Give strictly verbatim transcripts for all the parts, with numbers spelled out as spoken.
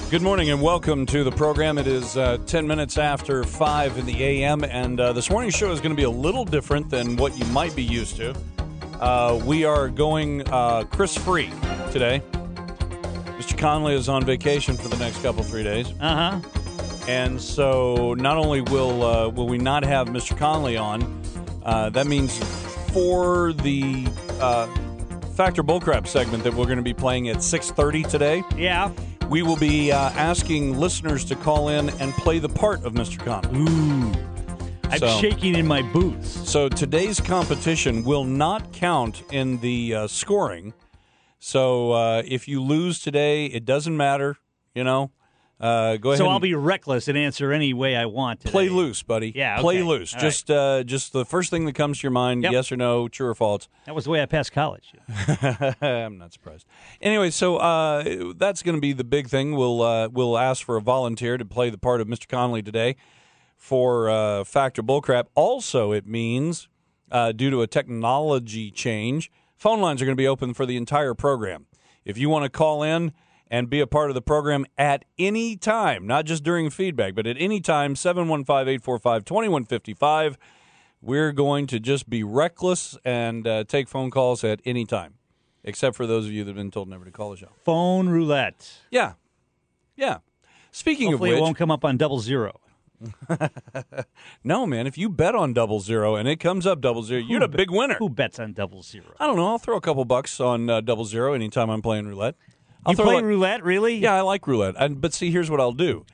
Good morning and welcome to the program. It is uh, ten minutes after five in the a m, and uh, this morning's show is going to be a little different than what you might be used to. Uh, we are going uh, Chris-free today. Mister Conley is on vacation for the next couple, three days. Uh-huh. And so not only will uh, will we not have Mister Conley on, uh, that means for the uh, Factor Bullcrap segment that we're going to be playing at six thirty today, Yeah. we will be uh, asking listeners to call in and play the part of Mister Conley. Ooh. I'm So- shaking in my boots. So today's competition will not count in the uh, scoring. So uh, if you lose today, it doesn't matter, you know. Uh, go ahead. So and I'll be reckless and answer any way I want today. play loose, buddy. Yeah, play okay. loose. All Just uh, just the first thing that comes to your mind, Yep. yes or no, true or false. That was the way I passed college. I'm not surprised. Anyway, so uh, that's going to be the big thing. We'll uh, we'll ask for a volunteer to play the part of Mister Conley today for uh, Factor Bullcrap. Also, it means uh, due to a technology change, phone lines are going to be open for the entire program. If you want to call in and be a part of the program at any time, not just during feedback, but at any time, seven one five, eight four five, two one five five. We're going to just be reckless and uh, take phone calls at any time, except for those of you that have been told never to call the show. Phone roulette. Yeah. Yeah. Speaking Hopefully of which, it won't come up on double zero. no, man, if you bet on double zero and it comes up double zero, you're the big winner. Who bets on double zero? I don't know. I'll throw a couple bucks on uh, double zero anytime I'm playing roulette. I'll You throw play like- roulette, really? Yeah, I like roulette. And, but see, here's what I'll do.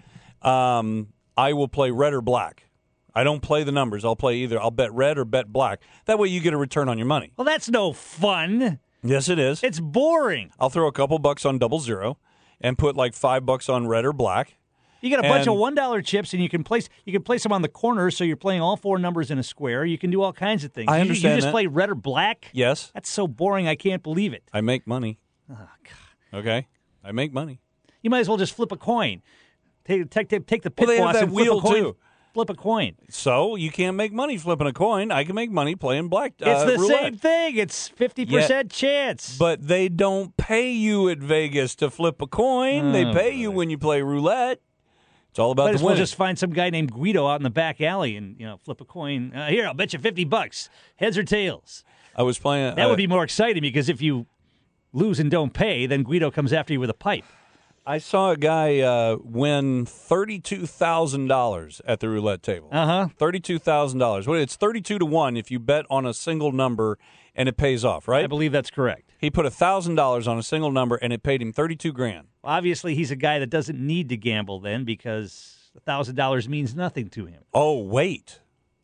Um, I will play red or black. I don't play the numbers. I'll play either. I'll bet red or bet black. That way you get a return on your money. Well, that's no fun. Yes, it is. It's boring. I'll throw a couple bucks on double zero and put like five bucks on red or black. You get a bunch And- of one dollar chips, and you can place you can place them on the corner, so you're playing all four numbers in a square. You can do all kinds of things. I You- understand You just that. play red or black? Yes, That's so boring, I can't believe it. I make money. Oh, God. Okay, I make money. You might as well just flip a coin. Take take take, take the Well, pit they have boss that and flip wheel, a coin. too. Flip a coin. So you can't make money flipping a coin. I can make money playing black. Uh, It's the roulette. same thing. It's fifty percent chance. But they don't pay you at Vegas to flip a coin. they Oh, pay you when you play roulette. It's all about Might the as well winning. just find some guy named Guido out in the back alley and you know flip a coin. Uh, here, I'll bet you fifty bucks. Heads or tails. I was playing. That uh, would be more exciting because if you lose and don't pay, then Guido comes after you with a pipe. I saw a guy uh, win thirty-two thousand dollars at the roulette table. Uh huh. Thirty-two thousand dollars. Well, it's thirty-two to one if you bet on a single number and it pays off, right? I believe that's correct. He put a thousand dollars on a single number and it paid him thirty-two grand. Obviously, he's a guy that doesn't need to gamble then because a thousand dollars means nothing to him. Oh wait,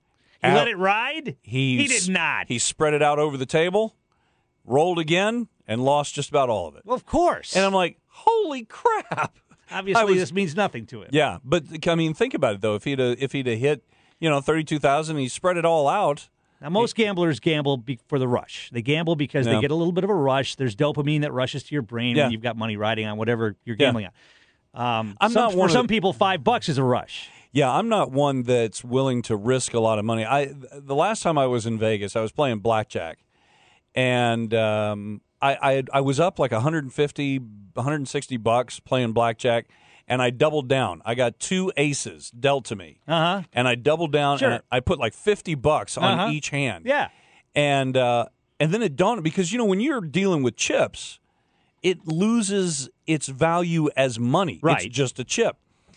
He Out- let it ride. he He did not. He spread it out over the table, rolled again, and lost just about all of it. Well, of course. And I'm like, holy crap! Obviously, I was- this means nothing to him. Yeah, but I mean, think about it though. If he'd uh, if he'd have hit, you know, thirty-two thousand, he spread it all out. Now, most gamblers gamble be- for the rush. They gamble because Yeah. they get a little bit of a rush. There's dopamine that rushes to your brain Yeah. when you've got money riding on whatever you're Yeah. gambling on. Um, I'm some- not for one of some the- people, five bucks is a rush. Yeah, I'm not one that's willing to risk a lot of money. I the last time I was in Vegas, I was playing blackjack, and um, I I, had, I was up like one hundred fifty, one hundred sixty bucks playing blackjack, and I doubled down. I got two aces dealt to me, Uh huh. and I doubled down, Sure. and I, I put like fifty bucks on Uh-huh. each hand. Yeah. And uh, and then it dawned because you know when you're dealing with chips, it loses its value as money. Right. It's just a chip.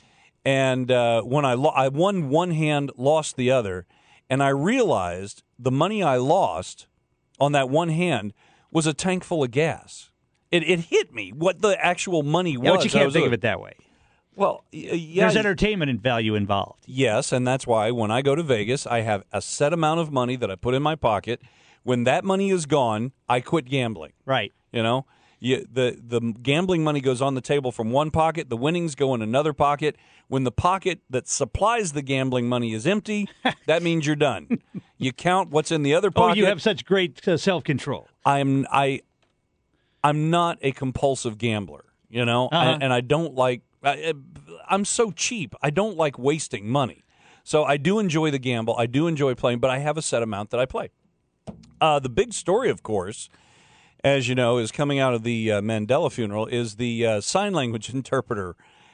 And uh, when I lo- I won one hand, lost the other, and I realized the money I lost on that one hand was a tank full of gas. It it hit me what the actual money was. Yeah, but you I can't was think like- of it that way. Well, y- yeah, There's entertainment and value involved. yes, and that's why when I go to Vegas, I have a set amount of money that I put in my pocket. When that money is gone, I quit gambling. Right. You know, you, the the gambling money goes on the table from one pocket. The winnings go in another pocket. When the pocket that supplies the gambling money is empty, that means you're done. You count what's in the other Oh, pocket. you have such great uh, self-control. I'm I, I'm not a compulsive gambler. You know, Uh-huh. and, and I don't like. I, I'm so cheap. I don't like wasting money. So I do enjoy the gamble. I do enjoy playing, but I have a set amount that I play. Uh, the big story, of course, as you know, is coming out of the uh, Mandela funeral is the uh, sign language interpreter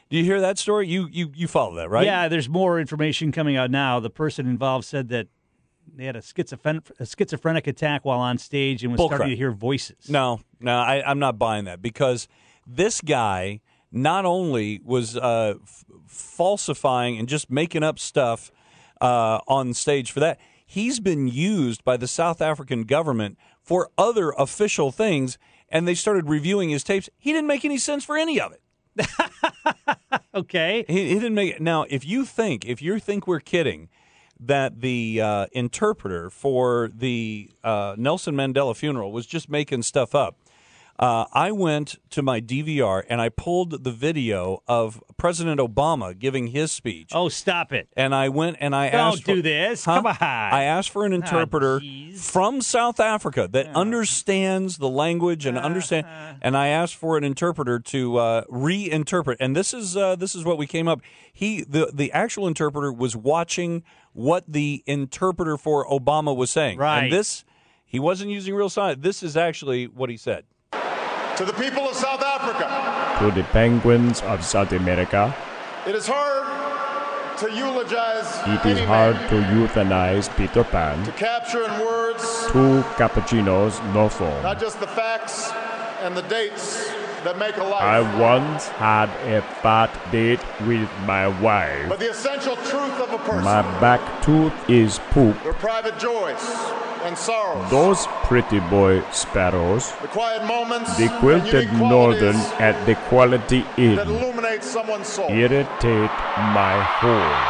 Do you hear that story? You you you follow that, right? Yeah, there's more information coming out now. The person involved said that they had a, schizophren- a schizophrenic attack while on stage and was Bull starting crap. to hear voices. No, no, I, I'm not buying that because this guy not only was uh, f- falsifying and just making up stuff uh, on stage for that, he's been used by the South African government for other official things, and they started reviewing his tapes. He didn't make any sense for any of it. Okay. He, he didn't make it. Now, if you think, if you think we're kidding, that the uh, interpreter for the uh, Nelson Mandela funeral was just making stuff up, uh, I went to my D V R and I pulled the video of President Obama giving his speech. Oh, stop it. And I went and I Don't asked for, do this. Huh? Come on. I asked for an interpreter jeez. from South Africa that understands the language and understand. And I asked for an interpreter to uh, reinterpret. And this is uh, this is what we came up. He the the actual interpreter was watching what the interpreter for Obama was saying. Right. And this, he wasn't using real sign. This is actually what he said. To the people of South Africa, To the penguins of South America, it is hard to eulogize it is any hard man, to euthanize Peter Pan. to capture in words Two cappuccinos, no phone. not just the facts and the dates that make a life, I once had a fat date with my wife. but the essential truth of a person, My back tooth is poop. their private joys and sorrows, Those pretty boy sparrows, the quiet moments, the and quilted unique northern qualities at the Quality that Inn, illuminate someone's soul. irritate my hole.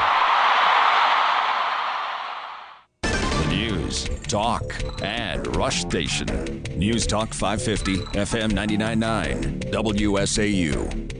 The news, talk, and Rush Station. News Talk five fifty, F M ninety-nine point nine, W S A U.